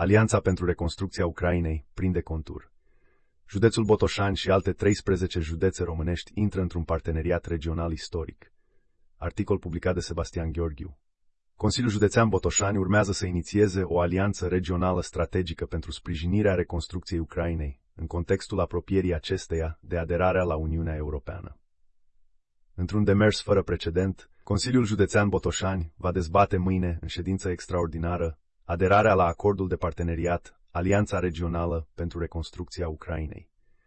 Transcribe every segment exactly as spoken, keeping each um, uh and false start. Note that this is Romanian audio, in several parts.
Alianța pentru reconstrucția Ucrainei prinde contur. Județul Botoșani și alte treisprezece județe românești intră într-un parteneriat regional istoric. Articol publicat de Sebastian Gheorghiu. Consiliul Județean Botoșani urmează să inițieze o alianță regională strategică pentru sprijinirea reconstrucției Ucrainei, în contextul apropierii acesteia de aderarea la Uniunea Europeană. Într-un demers fără precedent, Consiliul Județean Botoșani va dezbate mâine, în ședință extraordinară, aderarea la acordul de parteneriat, Alianța Regională pentru Reconstrucția Ucrainei.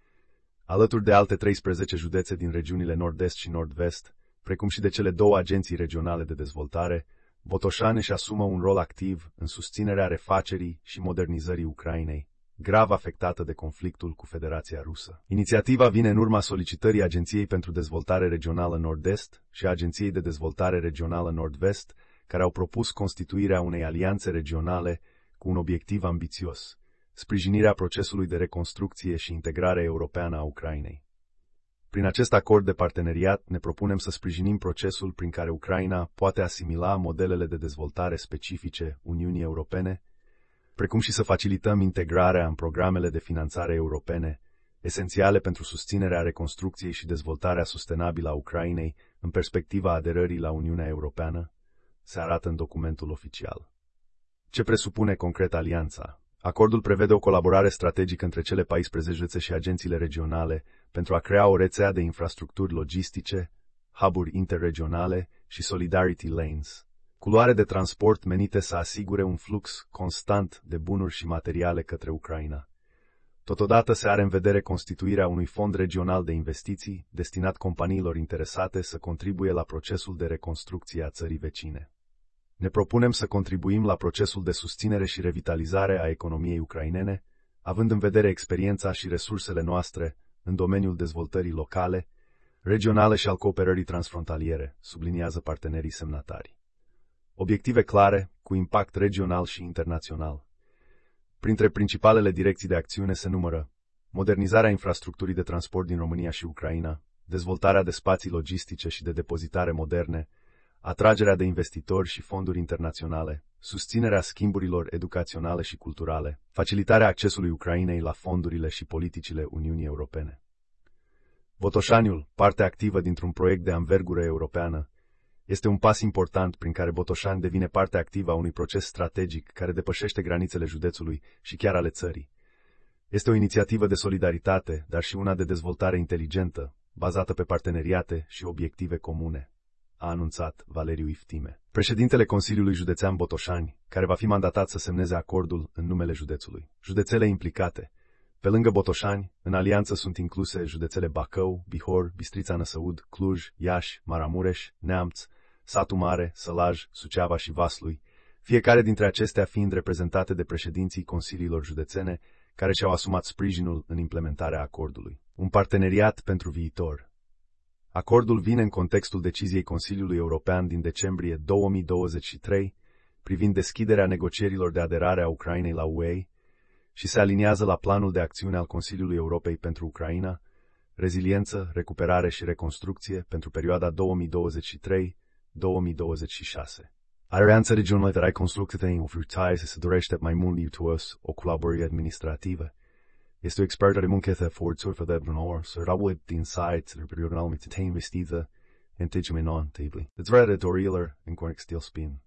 Alături de alte treisprezece județe din regiunile nord-est și nord-vest, precum și de cele două agenții regionale de dezvoltare, Botoșani își asumă un rol activ în susținerea refacerii și modernizării Ucrainei, grav afectată de conflictul cu Federația Rusă. Inițiativa vine în urma solicitării Agenției pentru Dezvoltare Regională Nord-Est și a Agenției de Dezvoltare Regională Nord-Vest, care au propus constituirea unei alianțe regionale cu un obiectiv ambițios, sprijinirea procesului de reconstrucție și integrare europeană a Ucrainei. Prin acest acord de parteneriat ne propunem să sprijinim procesul prin care Ucraina poate asimila modelele de dezvoltare specifice Uniunii Europene, precum și să facilităm integrarea în programele de finanțare europene, esențiale pentru susținerea reconstrucției și dezvoltarea sustenabilă a Ucrainei în perspectiva aderării la Uniunea Europeană, se arată în documentul oficial. Ce presupune concret alianța? Acordul prevede o colaborare strategică între cele paisprezece județe și agențiile regionale pentru a crea o rețea de infrastructuri logistice, hub-uri interregionale și Solidarity Lanes, culoare de transport menite să asigure un flux constant de bunuri și materiale către Ucraina. Totodată se are în vedere constituirea unui fond regional de investiții destinat companiilor interesate să contribuie la procesul de reconstrucție a țării vecine. Ne propunem să contribuim la procesul de susținere și revitalizare a economiei ucrainene, având în vedere experiența și resursele noastre în domeniul dezvoltării locale, regionale și al cooperării transfrontaliere, subliniază partenerii semnatari. Obiective clare, cu impact regional și internațional. Printre principalele direcții de acțiune se numără modernizarea infrastructurii de transport din România și Ucraina, dezvoltarea de spații logistice și de depozitare moderne, atragerea de investitori și fonduri internaționale, susținerea schimburilor educaționale și culturale, facilitarea accesului Ucrainei la fondurile și politicile Uniunii Europene. Botoșaniul, parte activă dintr-un proiect de anvergură europeană, este un pas important prin care Botoșani devine parte activă a unui proces strategic care depășește granițele județului și chiar ale țării. Este o inițiativă de solidaritate, dar și una de dezvoltare inteligentă, bazată pe parteneriate și obiective comune, a anunțat Valeriu Iftime, președintele Consiliului Județean Botoșani, care va fi mandatat să semneze acordul în numele județului. Județele implicate. Pe lângă Botoșani, în alianță sunt incluse județele Bacău, Bihor, Bistrița Năsăud, Cluj, Iași, Maramureș, Neamț, Satu Mare, Sălaj, Suceava și Vaslui, fiecare dintre acestea fiind reprezentate de președinții consiliilor județene care și-au asumat sprijinul în implementarea acordului. Un parteneriat pentru viitor. Acordul vine în contextul deciziei Consiliului European din decembrie două mii douăzeci și trei privind deschiderea negocierilor de aderare a Ucrainei la U E și se aliniază la planul de acțiune al Consiliului Europei pentru Ucraina, reziliență, recuperare și reconstrucție pentru perioada două mii douăzeci și trei două mii douăzeci și șase. Alianța regională de reconstrucție în ofertai se dorește mai mult virtuos o colaborare administrativă. Este o expertă de muncă de eforturi de bunor, să răbui din site regional mit te investită în tegime non-tabli. It's ready to realer in cornec steel spin.